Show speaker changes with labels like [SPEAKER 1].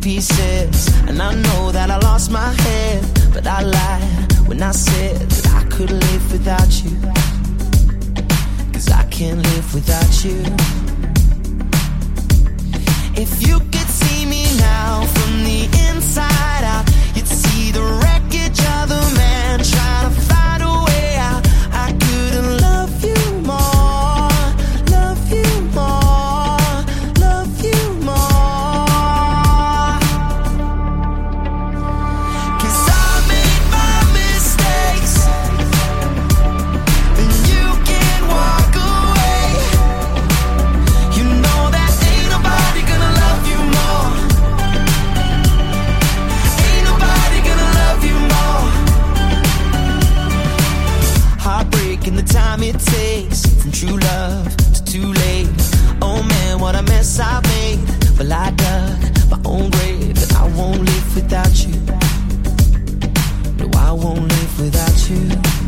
[SPEAKER 1] pieces. And I know that I lost my head, but I lied when I said that I couldn't live without you. 'Cause I can't live without you. If you could see me now from the inside out, you'd see the wreckage of the man trying to find a way out. I couldn't love you more, love you more, love you more. 'Cause I made my mistakes, and you can't walk away. You know that ain't nobody gonna love you more. Ain't nobody gonna love you more. Heartbreak and the time it takes from true love to too late. Oh man, what a mess I made. Well, I dug my own grave, and I won't live without you. No, I won't live without you.